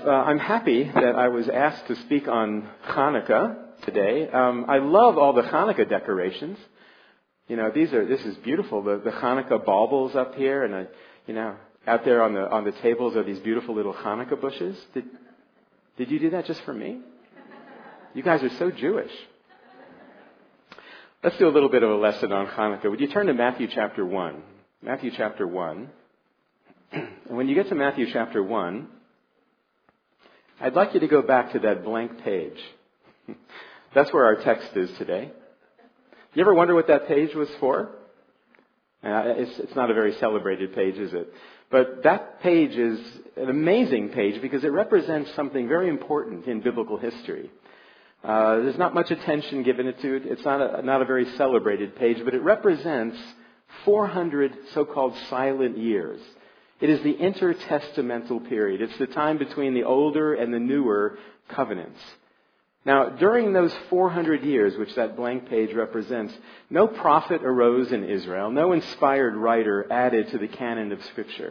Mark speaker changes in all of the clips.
Speaker 1: I'm happy that I was asked to speak on Hanukkah today. I love all the Hanukkah decorations. You know, this is beautiful. The Hanukkah baubles up here, and out there on the tables are these beautiful little Hanukkah bushes. Did you do that just for me? You guys are so Jewish. Let's do a little bit of a lesson on Hanukkah. Would you turn to Matthew chapter 1? Matthew chapter 1. And when you get to Matthew chapter 1, I'd like you to go back to that blank page. That's where our text is today. You ever wonder what that page was for? It's not a very celebrated page, is it? But that page is an amazing page because it represents something very important in biblical history. There's not much attention given to it. It's not a very celebrated page, but it represents 400 so-called silent years. It is the intertestamental period. It's the time between the older and the newer covenants. Now, during those 400 years, which that blank page represents, no prophet arose in Israel. No inspired writer added to the canon of Scripture.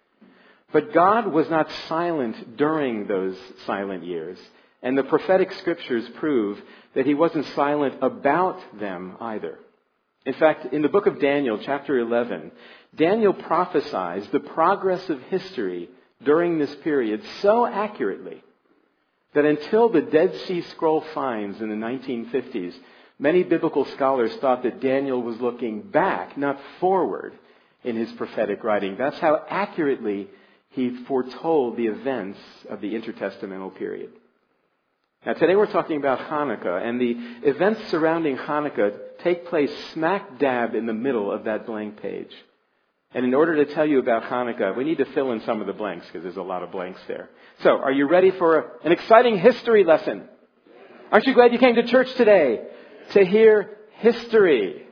Speaker 1: But God was not silent during those silent years. And the prophetic Scriptures prove that He wasn't silent about them either. In fact, in the book of Daniel, chapter 11, Daniel prophesies the progress of history during this period so accurately that until the Dead Sea Scroll finds in the 1950s, many biblical scholars thought that Daniel was looking back, not forward, in his prophetic writing. That's how accurately he foretold the events of the intertestamental period. Now, today we're talking about Hanukkah, and the events surrounding Hanukkah take place smack dab in the middle of that blank page. And in order to tell you about Hanukkah, we need to fill in some of the blanks because there's a lot of blanks there. So, are you ready for an exciting history lesson? Aren't you glad you came to church today to hear history?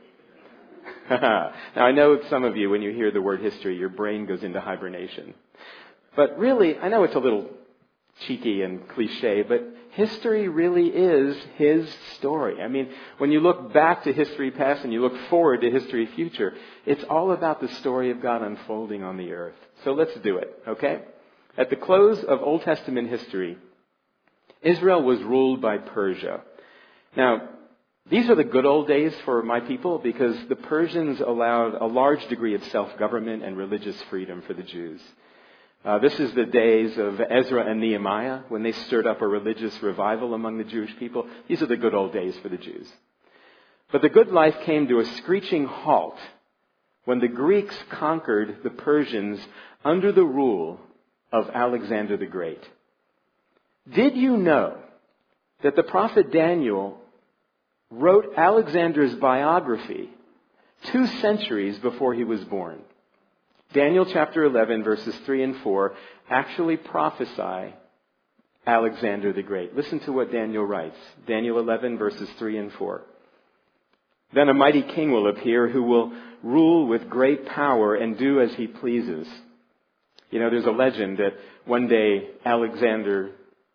Speaker 1: Now, I know some of you, when you hear the word history, your brain goes into hibernation. But really, I know it's a little cheeky and cliche, but history really is His story. I mean, when you look back to history past and you look forward to history future, it's all about the story of God unfolding on the earth. So let's do it, okay? At the close of Old Testament history, Israel was ruled by Persia. Now, these are the good old days for my people because the Persians allowed a large degree of self-government and religious freedom for the Jews. This is the days of Ezra and Nehemiah when they stirred up a religious revival among the Jewish people. These are the good old days for the Jews. But the good life came to a screeching halt when the Greeks conquered the Persians under the rule of Alexander the Great. Did you know that the prophet Daniel wrote Alexander's biography 2 centuries before he was born? Daniel chapter 11, verses 3 and 4 actually prophesy Alexander the Great. Listen to what Daniel writes. Daniel 11, verses 3 and 4. Then a mighty king will appear who will rule with great power and do as he pleases. You know, there's a legend that one day Alexander's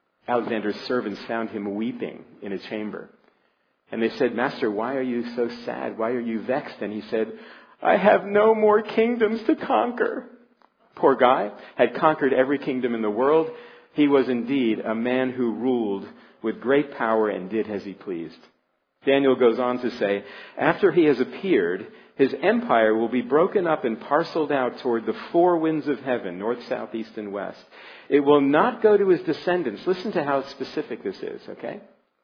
Speaker 1: servants found him weeping in a chamber. And they said, "Master, why are you so sad? Why are you vexed?" And he said, "I have no more kingdoms to conquer." Poor guy had conquered every kingdom in the world. He was indeed a man who ruled with great power and did as he pleased. Daniel goes on to say, after he has appeared, his empire will be broken up and parceled out toward the 4 winds of heaven, north, south, east, and west. It will not go to his descendants. Listen to how specific this is, okay?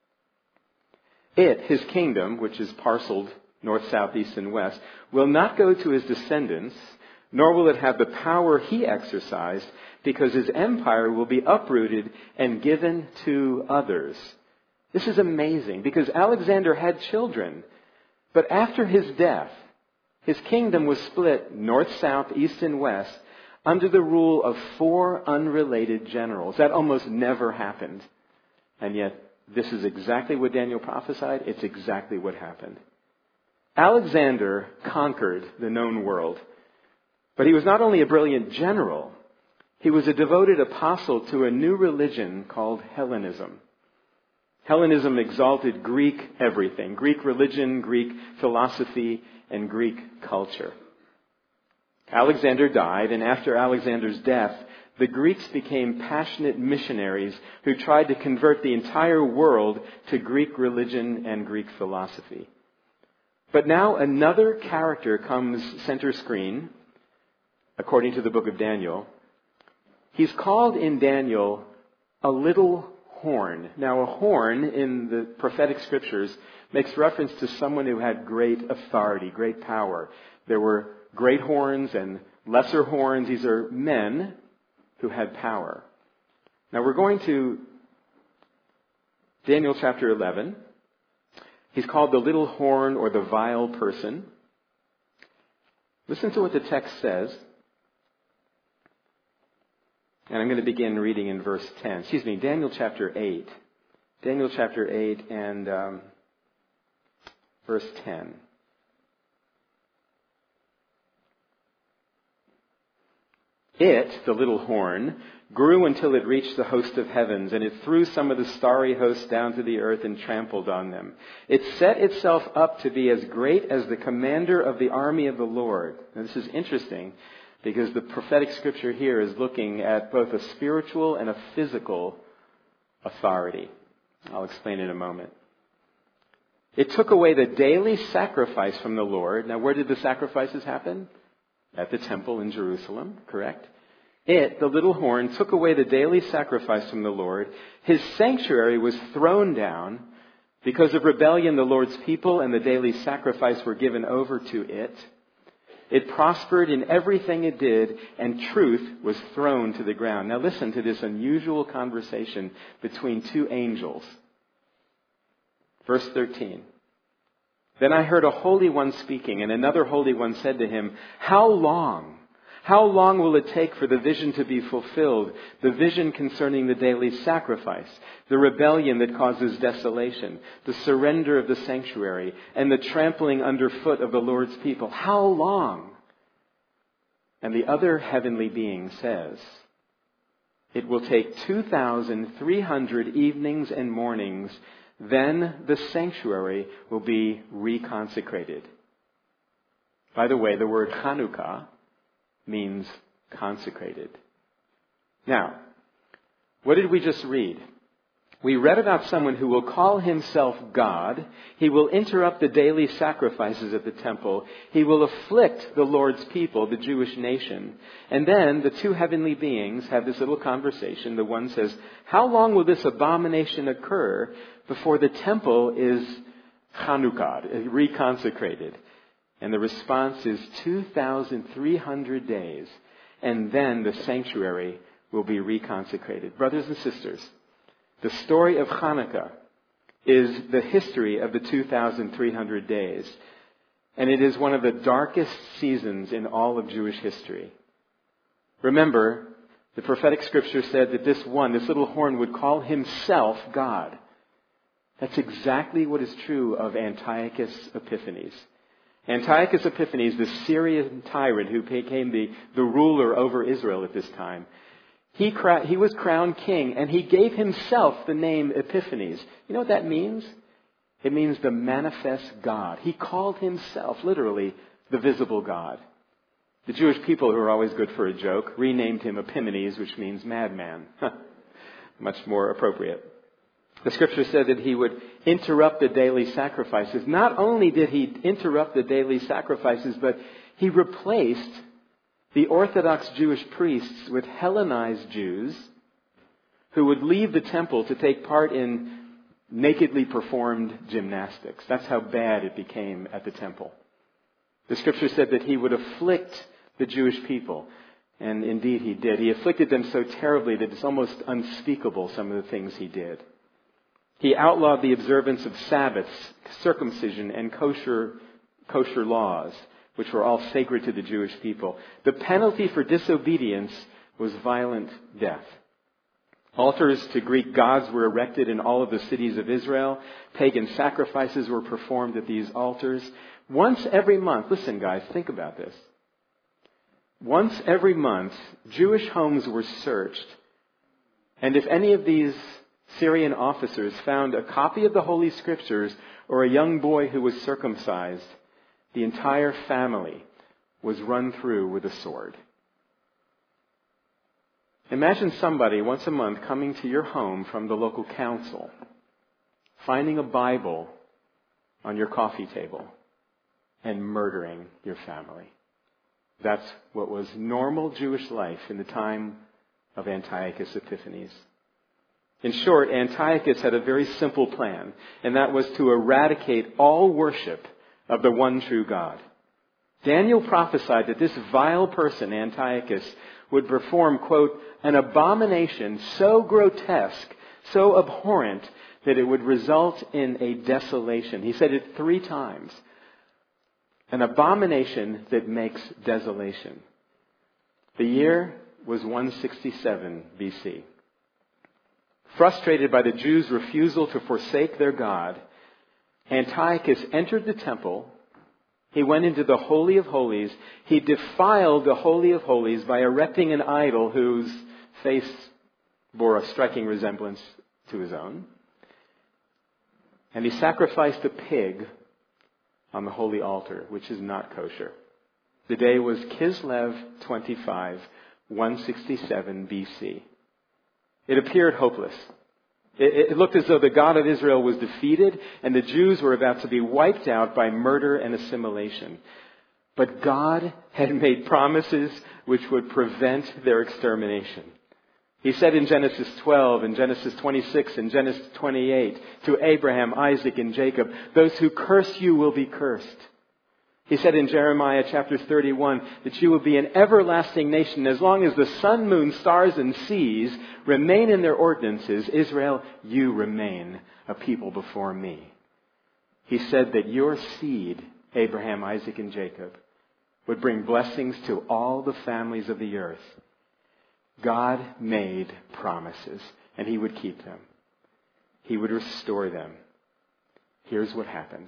Speaker 1: His kingdom, which is parceled north, south, east, and west, will not go to his descendants, nor will it have the power he exercised, because his empire will be uprooted and given to others. This is amazing, because Alexander had children, but after his death, his kingdom was split north, south, east, and west under the rule of 4 unrelated generals. That almost never happened. And yet, this is exactly what Daniel prophesied. It's exactly what happened. Alexander conquered the known world. But he was not only a brilliant general, he was a devoted apostle to a new religion called Hellenism. Hellenism exalted Greek everything, Greek religion, Greek philosophy, and Greek culture. Alexander died, and after Alexander's death, the Greeks became passionate missionaries who tried to convert the entire world to Greek religion and Greek philosophy. But now another character comes center screen, according to the book of Daniel. He's called in Daniel a little horn. Now, a horn in the prophetic scriptures makes reference to someone who had great authority, great power. There were great horns and lesser horns. These are men who had power. Now, we're going to Daniel chapter 11. He's called the little horn or the vile person. Listen to what the text says. And I'm going to begin reading in verse 10. Daniel chapter 8. Daniel chapter 8 and verse 10. It, the little horn, grew until it reached the host of heavens, and it threw some of the starry hosts down to the earth and trampled on them. It set itself up to be as great as the commander of the army of the Lord. Now, this is interesting, because the prophetic scripture here is looking at both a spiritual and a physical authority. I'll explain in a moment. It took away the daily sacrifice from the Lord. Now, where did the sacrifices happen? At the temple in Jerusalem, correct? It, the little horn, took away the daily sacrifice from the Lord. His sanctuary was thrown down. Because of rebellion, the Lord's people and the daily sacrifice were given over to it. It prospered in everything it did, and truth was thrown to the ground. Now listen to this unusual conversation between two angels. Verse 13. Then I heard a holy one speaking, and another holy one said to him, How long? How long will it take for the vision to be fulfilled, the vision concerning the daily sacrifice, the rebellion that causes desolation, the surrender of the sanctuary, and the trampling underfoot of the Lord's people? How long? And the other heavenly being says, It will take 2,300 evenings and mornings, then the sanctuary will be reconsecrated. By the way, the word Chanukah means consecrated. Now, what did we just read? We read about someone who will call himself God. He will interrupt the daily sacrifices at the temple. He will afflict the Lord's people, the Jewish nation. And then the two heavenly beings have this little conversation. The one says, How long will this abomination occur before the temple is Chanukah, reconsecrated? And the response is 2,300 days, and then the sanctuary will be reconsecrated. Brothers and sisters, the story of Hanukkah is the history of the 2,300 days, and it is one of the darkest seasons in all of Jewish history. Remember, the prophetic scripture said that this little horn, would call himself God. That's exactly what is true of Antiochus Epiphanes. Antiochus Epiphanes, the Syrian tyrant who became the ruler over Israel at this time, he was crowned king, and he gave himself the name Epiphanes. You know what that means? It means the manifest God. He called himself, literally, the visible God. The Jewish people, who are always good for a joke, renamed him Epimanes, which means madman. Much more appropriate. The scripture said that he would interrupt the daily sacrifices. Not only did he interrupt the daily sacrifices, but he replaced the Orthodox Jewish priests with Hellenized Jews who would leave the temple to take part in nakedly performed gymnastics. That's how bad it became at the temple. The scripture said that he would afflict the Jewish people. And indeed he did. He afflicted them so terribly that it's almost unspeakable, some of the things he did. He outlawed the observance of Sabbaths, circumcision, and kosher laws, which were all sacred to the Jewish people. The penalty for disobedience was violent death. Altars to Greek gods were erected in all of the cities of Israel. Pagan sacrifices were performed at these altars. Once every month, listen guys, think about this. Once every month, Jewish homes were searched. And if any of these Syrian officers found a copy of the Holy Scriptures or a young boy who was circumcised, the entire family was run through with a sword. Imagine somebody once a month coming to your home from the local council, finding a Bible on your coffee table, and murdering your family. That's what was normal Jewish life in the time of Antiochus Epiphanes. In short, Antiochus had a very simple plan, and that was to eradicate all worship of the one true God. Daniel prophesied that this vile person, Antiochus, would perform, quote, an abomination so grotesque, so abhorrent, that it would result in a desolation. He said it 3 times. An abomination that makes desolation. The year was 167 BC. Frustrated by the Jews' refusal to forsake their God, Antiochus entered the temple. He went into the Holy of Holies. He defiled the Holy of Holies by erecting an idol whose face bore a striking resemblance to his own. And he sacrificed a pig on the holy altar, which is not kosher. The day was Kislev 25, 167 BC. It appeared hopeless. It looked as though the God of Israel was defeated and the Jews were about to be wiped out by murder and assimilation. But God had made promises which would prevent their extermination. He said in Genesis 12, in Genesis 26, and Genesis 28 to Abraham, Isaac, and Jacob, those who curse you will be cursed. He said in Jeremiah chapter 31 that you will be an everlasting nation as long as the sun, moon, stars, and seas remain in their ordinances. Israel, you remain a people before me. He said that your seed, Abraham, Isaac, and Jacob, would bring blessings to all the families of the earth. God made promises, and He would keep them. He would restore them. Here's what happened.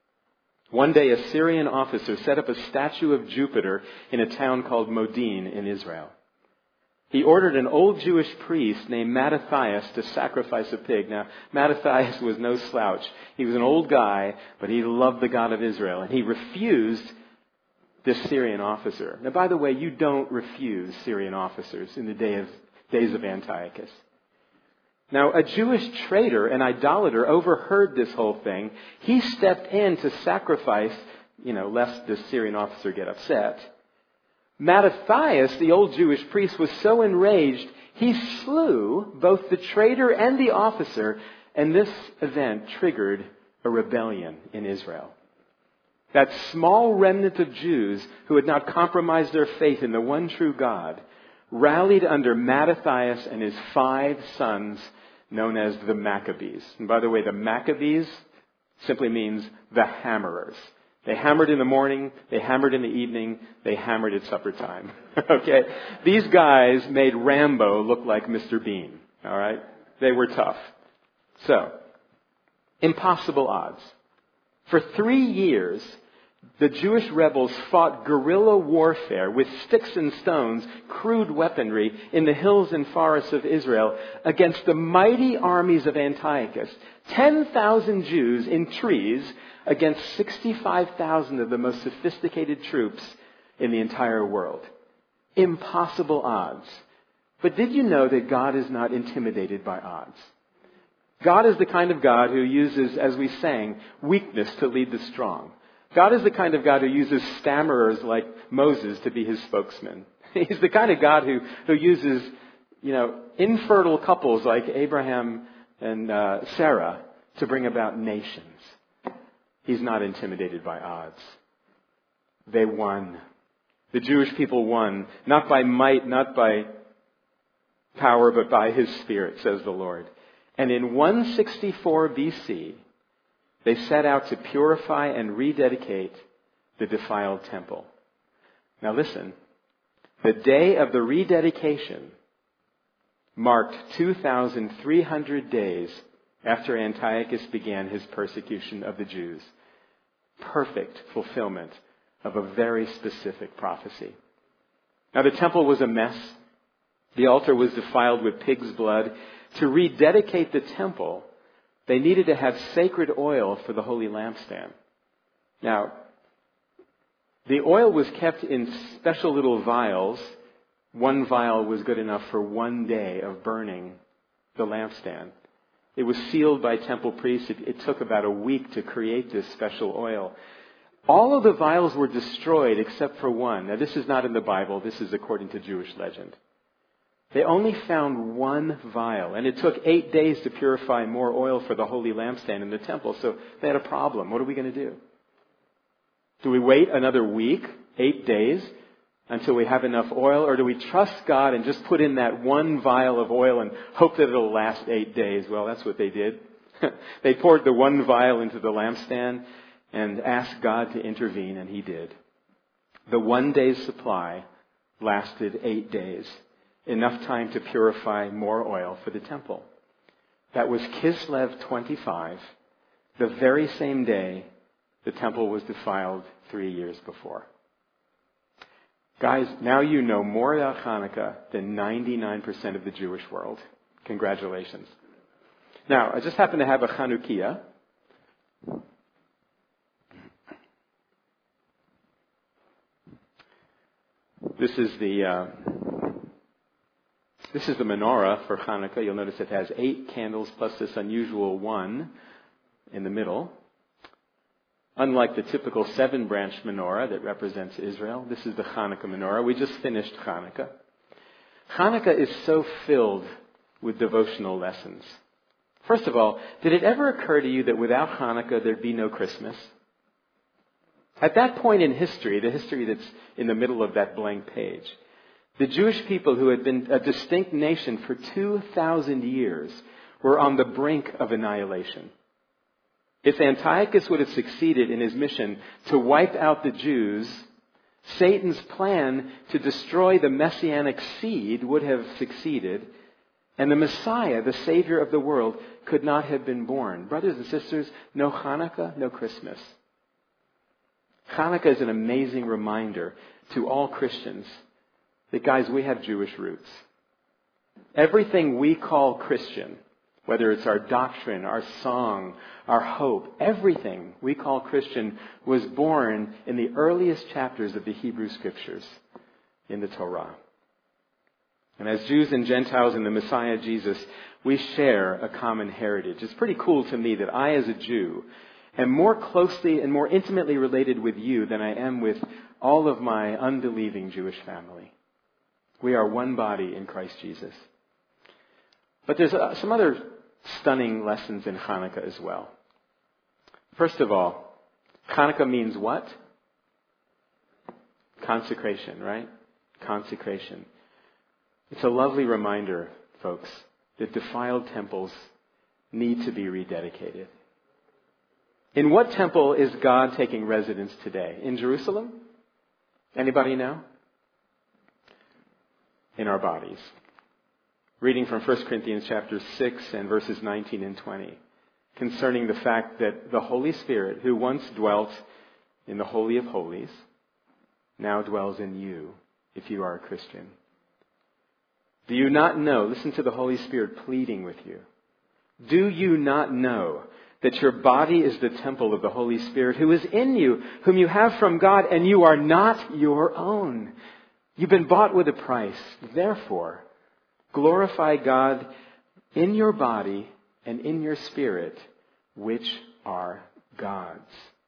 Speaker 1: One day, a Syrian officer set up a statue of Jupiter in a town called Modin in Israel. He ordered an old Jewish priest named Mattathias to sacrifice a pig. Now, Mattathias was no slouch. He was an old guy, but he loved the God of Israel, and he refused this Syrian officer. Now, by the way, you don't refuse Syrian officers in the days of Antiochus. Now, a Jewish traitor, an idolater, overheard this whole thing. He stepped in to sacrifice, lest this Syrian officer get upset. Mattathias, the old Jewish priest, was so enraged, he slew both the traitor and the officer, and this event triggered a rebellion in Israel. That small remnant of Jews who had not compromised their faith in the one true God rallied under Mattathias and his 5 sons, known as the Maccabees. And by the way, the Maccabees simply means the hammerers. They hammered in the morning, they hammered in the evening, they hammered at supper time. Okay? These guys made Rambo look like Mr. Bean. All right? They were tough. So, impossible odds. For 3 years, the Jewish rebels fought guerrilla warfare with sticks and stones, crude weaponry, in the hills and forests of Israel against the mighty armies of Antiochus. 10,000 Jews in trees against 65,000 of the most sophisticated troops in the entire world. Impossible odds. But did you know that God is not intimidated by odds? God is the kind of God who uses, as we sang, weakness to lead the strong. God is the kind of God who uses stammerers like Moses to be His spokesman. He's the kind of God who uses, infertile couples like Abraham and Sarah to bring about nations. He's not intimidated by odds. They won. The Jewish people won, not by might, not by power, but by His Spirit, says the Lord. And in 164 BC, they set out to purify and rededicate the defiled temple. Now listen, the day of the rededication marked 2,300 days after Antiochus began his persecution of the Jews. Perfect fulfillment of a very specific prophecy. Now the temple was a mess. The altar was defiled with pig's blood. To rededicate the temple, they needed to have sacred oil for the holy lampstand. Now, the oil was kept in special little vials One vial was good enough for one day of burning the lampstand. It was sealed by temple priests. It took about a week to create this special oil. All of the vials were destroyed except for one. Now, this is not in the Bible. This is according to Jewish legend. They only found one vial, and it took 8 days to purify more oil for the holy lampstand in the temple. So they had a problem. What are we going to do? Do we wait another week, 8 days, until we have enough oil? Or do we trust God and just put in that one vial of oil and hope that it'll last 8 days? Well, that's what they did. They poured the one vial into the lampstand and asked God to intervene, and He did. The 1 day's supply lasted 8 days. Enough time to purify more oil for the temple. That was Kislev 25, the very same day the temple was defiled 3 years before. Guys, now you know more about Hanukkah than 99% of the Jewish world. Congratulations. Now, I just happen to have a Chanukiah. This is the menorah for Hanukkah. You'll notice it has 8 candles plus this unusual one in the middle. Unlike the typical 7-branch menorah that represents Israel, this is the Hanukkah menorah. We just finished Hanukkah. Hanukkah is so filled with devotional lessons. First of all, did it ever occur to you that without Hanukkah there'd be no Christmas? At that point in history, the history that's in the middle of that blank page, the Jewish people, who had been a distinct nation for 2,000 years, were on the brink of annihilation. If Antiochus would have succeeded in his mission to wipe out the Jews, Satan's plan to destroy the messianic seed would have succeeded, and the Messiah, the Savior of the world, could not have been born. Brothers and sisters, no Hanukkah, no Christmas. Hanukkah is an amazing reminder to all Christians that, guys, we have Jewish roots. Everything we call Christian, whether it's our doctrine, our song, our hope, everything we call Christian was born in the earliest chapters of the Hebrew Scriptures in the Torah. And as Jews and Gentiles in the Messiah Jesus, we share a common heritage. It's pretty cool to me that I, as a Jew, am more closely and more intimately related with you than I am with all of my unbelieving Jewish family. We are one body in Christ Jesus. But there's some other stunning lessons in Hanukkah as well. First of all, Hanukkah means what? Consecration, right? Consecration. It's a lovely reminder, folks, that defiled temples need to be rededicated. In what temple is God taking residence today? In Jerusalem? Anybody know? In our bodies. Reading from 1 Corinthians chapter 6 and verses 19 and 20, concerning the fact that the Holy Spirit, who once dwelt in the Holy of Holies, now dwells in you, if you are a Christian. Do you not know? Listen to the Holy Spirit pleading with you. Do you not know that your body is the temple of the Holy Spirit who is in you, whom you have from God, and you are not your own? You've been bought with a price. Therefore, glorify God in your body and in your spirit, which are God's.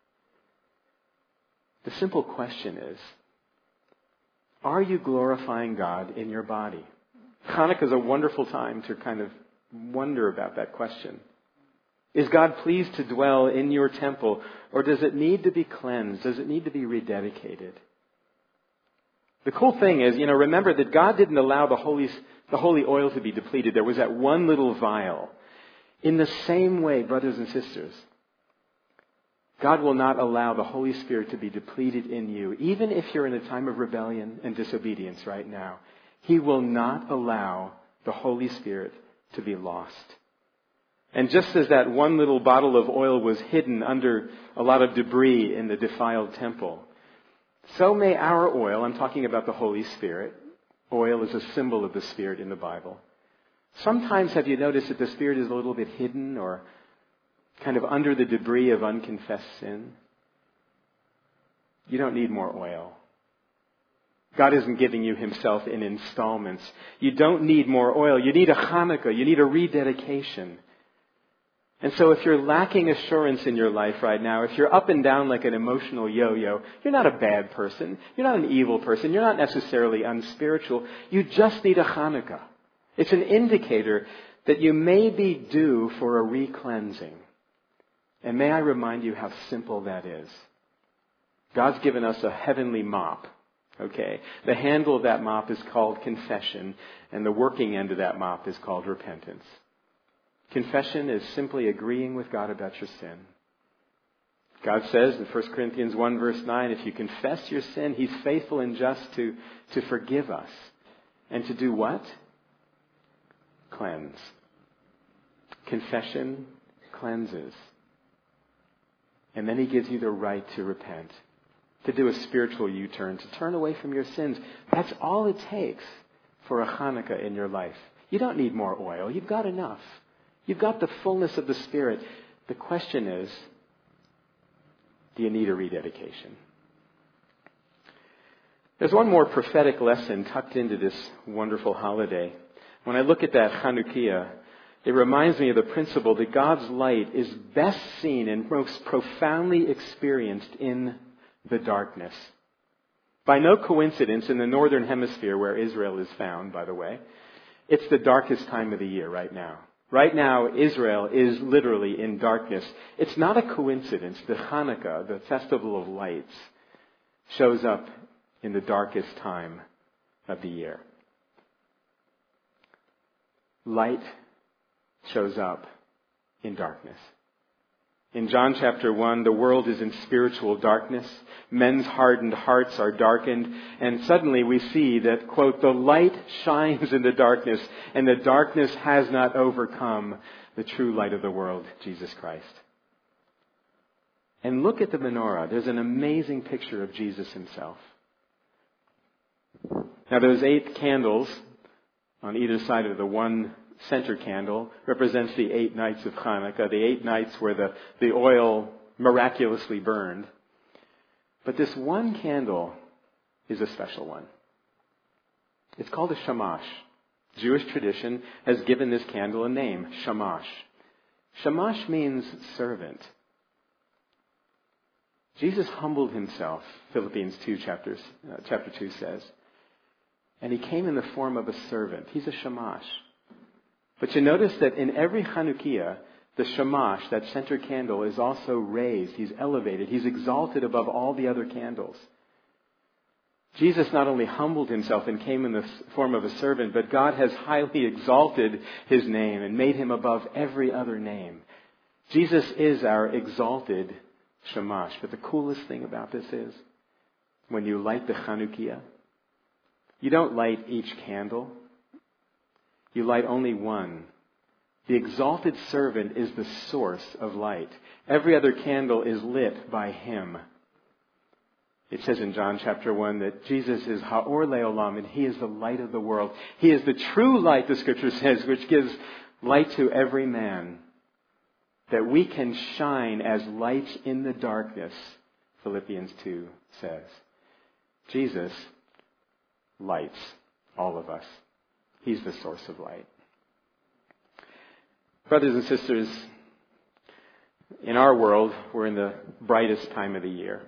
Speaker 1: The simple question is, are you glorifying God in your body? Hanukkah is a wonderful time to kind of wonder about that question. Is God pleased to dwell in your temple, or does it need to be cleansed? Does it need to be rededicated? The cool thing is, remember that God didn't allow the holy oil to be depleted. There was that one little vial. In the same way, brothers and sisters, God will not allow the Holy Spirit to be depleted in you, even if you're in a time of rebellion and disobedience right now. He will not allow the Holy Spirit to be lost. And just as that one little bottle of oil was hidden under a lot of debris in the defiled temple, so may our oil, I'm talking about the Holy Spirit. Oil is a symbol of the Spirit in the Bible. Sometimes have you noticed that the Spirit is a little bit hidden or kind of under the debris of unconfessed sin? You don't need more oil. God isn't giving you himself in installments. You don't need more oil. You need a Hanukkah. You need a rededication. And so if you're lacking assurance in your life right now, if you're up and down like an emotional yo-yo, you're not a bad person. You're not an evil person. You're not necessarily unspiritual. You just need a Hanukkah. It's an indicator that you may be due for a re-cleansing. And may I remind you how simple that is. God's given us a heavenly mop. Okay? The handle of that mop is called confession, and the working end of that mop is called repentance. Confession is simply agreeing with God about your sin. God says in 1 Corinthians 1 verse 9, if you confess your sin, He's faithful and just to forgive us. And to do what? Cleanse. Confession cleanses. And then He gives you the right to repent, to do a spiritual U-turn, to turn away from your sins. That's all it takes for a Hanukkah in your life. You don't need more oil. You've got enough. You've got the fullness of the Spirit. The question is, do you need a rededication? There's one more prophetic lesson tucked into this wonderful holiday. When I look at that Chanukiah, it reminds me of the principle that God's light is best seen and most profoundly experienced in the darkness. By no coincidence, in the northern hemisphere where Israel is found, by the way, it's the darkest time of the year right now. Right now, Israel is literally in darkness. It's not a coincidence that Hanukkah, the festival of lights, shows up in the darkest time of the year. Light shows up in darkness. In John chapter 1, the world is in spiritual darkness. Men's hardened hearts are darkened. And suddenly we see that, quote, the light shines in the darkness, and the darkness has not overcome the true light of the world, Jesus Christ. And look at the menorah. There's an amazing picture of Jesus himself. Now those 8 candles on either side of the one center candle represents the 8 nights of Hanukkah, the 8 nights where the oil miraculously burned. But this one candle is a special one. It's called a shamash. Jewish tradition has given this candle a name, shamash. Shamash means servant. Jesus humbled himself, Philippians 2 chapter 2 says. And he came in the form of a servant. He's a shamash. But you notice that in every Chanukiah, the shamash, that center candle, is also raised. He's elevated. He's exalted above all the other candles. Jesus not only humbled himself and came in the form of a servant, but God has highly exalted his name and made him above every other name. Jesus is our exalted shamash. But the coolest thing about this is, when you light the Chanukiah, you don't light each candle. You light only one. The exalted servant is the source of light. Every other candle is lit by him. It says in John chapter 1 that Jesus is Ha'or Le'olam, and he is the light of the world. He is the true light, the Scripture says, which gives light to every man. That we can shine as lights in the darkness, Philippians 2 says. Jesus lights all of us. He's the source of light. Brothers and sisters, in our world, we're in the brightest time of the year.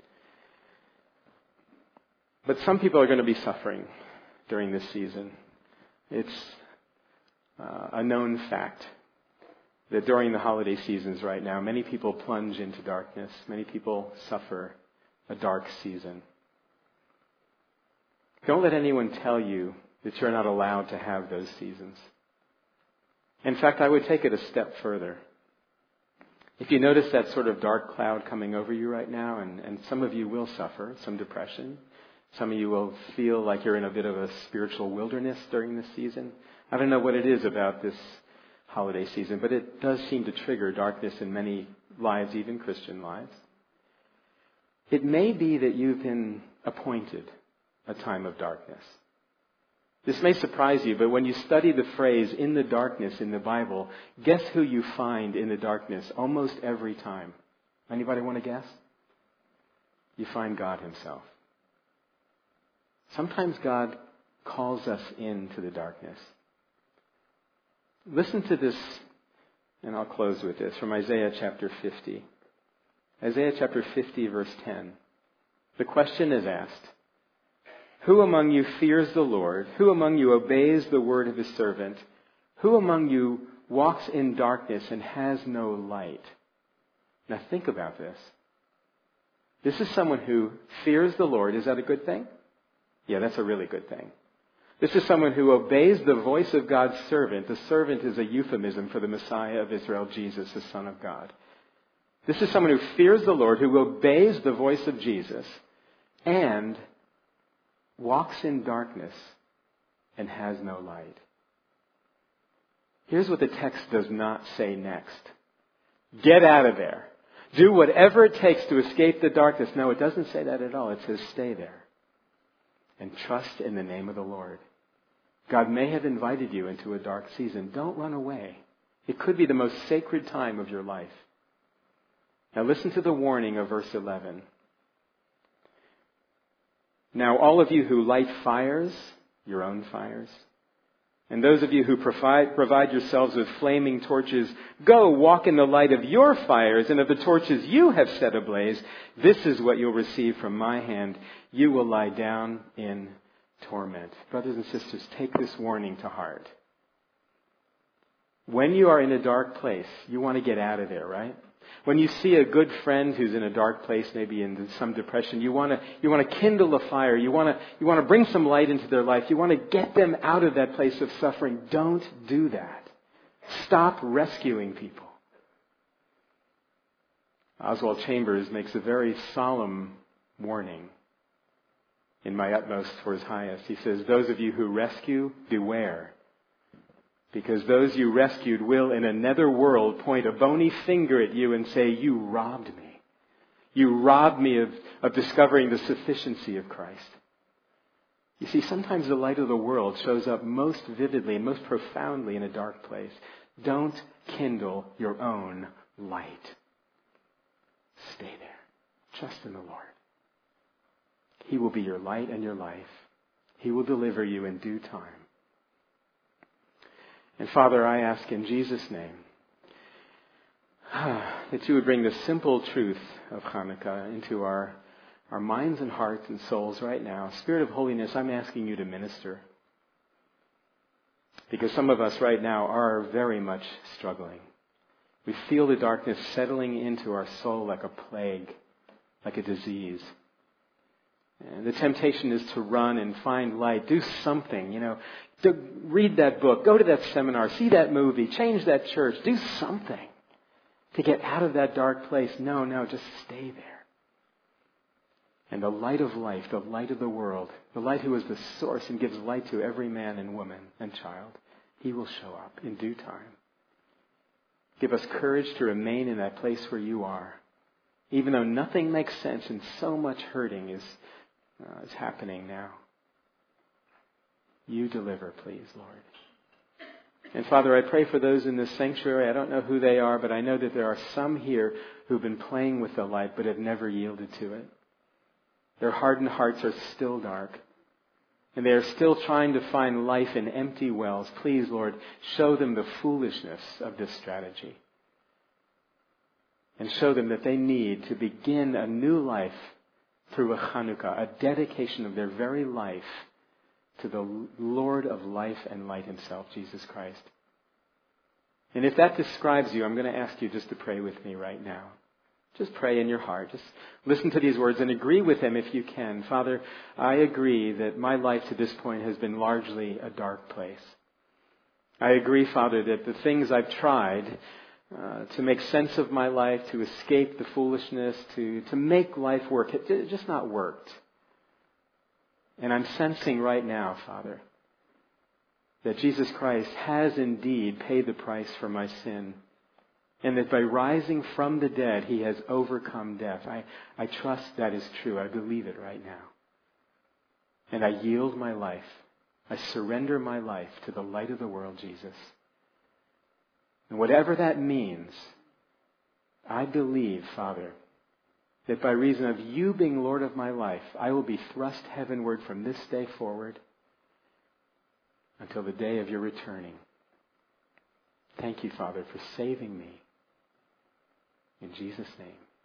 Speaker 1: But some people are going to be suffering during this season. It's a known fact that during the holiday seasons right now, many people plunge into darkness. Many people suffer a dark season. Don't let anyone tell you that you're not allowed to have those seasons. In fact, I would take it a step further. If you notice that sort of dark cloud coming over you right now, and some of you will suffer some depression, some of you will feel like you're in a bit of a spiritual wilderness during this season. I don't know what it is about this holiday season, but it does seem to trigger darkness in many lives, even Christian lives. It may be that you've been appointed a time of darkness. This may surprise you, but when you study the phrase "in the darkness" in the Bible, guess who you find in the darkness almost every time? Anybody want to guess? You find God himself. Sometimes God calls us into the darkness. Listen to this, and I'll close with this, from Isaiah chapter 50. Isaiah chapter 50, verse 10. The question is asked, who among you fears the Lord? Who among you obeys the word of his servant? Who among you walks in darkness and has no light? Now think about this. This is someone who fears the Lord. Is that a good thing? Yeah, that's a really good thing. This is someone who obeys the voice of God's servant. The servant is a euphemism for the Messiah of Israel, Jesus, the Son of God. This is someone who fears the Lord, who obeys the voice of Jesus, and walks in darkness and has no light. Here's what the text does not say next. Get out of there. Do whatever it takes to escape the darkness. No, it doesn't say that at all. It says stay there and trust in the name of the Lord. God may have invited you into a dark season. Don't run away. It could be the most sacred time of your life. Now listen to the warning of verse 11. Now all of you who light fires, your own fires, and those of you who provide yourselves with flaming torches, go walk in the light of your fires and of the torches you have set ablaze. This is what you'll receive from my hand. You will lie down in torment. Brothers and sisters, take this warning to heart. When you are in a dark place, you want to get out of there, right? When you see a good friend who's in a dark place, maybe in some depression, you want to kindle a fire. You want to bring some light into their life. You want to get them out of that place of suffering. Don't do that. Stop rescuing people. Oswald Chambers makes a very solemn warning. In my utmost for his highest, he says, those of you who rescue, beware. Because those you rescued will in a nether world point a bony finger at you and say, you robbed me. You robbed me of discovering the sufficiency of Christ. You see, sometimes the light of the world shows up most vividly and most profoundly in a dark place. Don't kindle your own light. Stay there. Trust in the Lord. He will be your light and your life. He will deliver you in due time. And Father, I ask in Jesus' name that you would bring the simple truth of Hanukkah into our minds and hearts and souls right now. Spirit of holiness, I'm asking you to minister. Because some of us right now are very much struggling. We feel the darkness settling into our soul like a plague, like a disease. And the temptation is to run and find light. Do something, to read that book, go to that seminar, see that movie, change that church. Do something to get out of that dark place. No, just stay there. And the light of life, the light of the world, the light who is the source and gives light to every man and woman and child, he will show up in due time. Give us courage to remain in that place where you are, even though nothing makes sense and so much hurting is happening now. You deliver, please, Lord. And Father, I pray for those in this sanctuary. I don't know who they are, but I know that there are some here who've been playing with the light but have never yielded to it. Their hardened hearts are still dark. And they are still trying to find life in empty wells. Please, Lord, show them the foolishness of this strategy. And show them that they need to begin a new life through a Chanukah, a dedication of their very life to the Lord of life and light himself, Jesus Christ. And if that describes you, I'm going to ask you just to pray with me right now. Just pray in your heart. Just listen to these words and agree with them if you can. Father, I agree that my life to this point has been largely a dark place. I agree, Father, that the things I've tried to make sense of my life, to escape the foolishness, to make life work, it just not worked. And I'm sensing right now, Father, that Jesus Christ has indeed paid the price for my sin. And that by rising from the dead, he has overcome death. I trust that is true. I believe it right now. And I yield my life. I surrender my life to the light of the world, Jesus. And whatever that means, I believe, Father, that by reason of you being Lord of my life, I will be thrust heavenward from this day forward until the day of your returning. Thank you, Father, for saving me. In Jesus' name.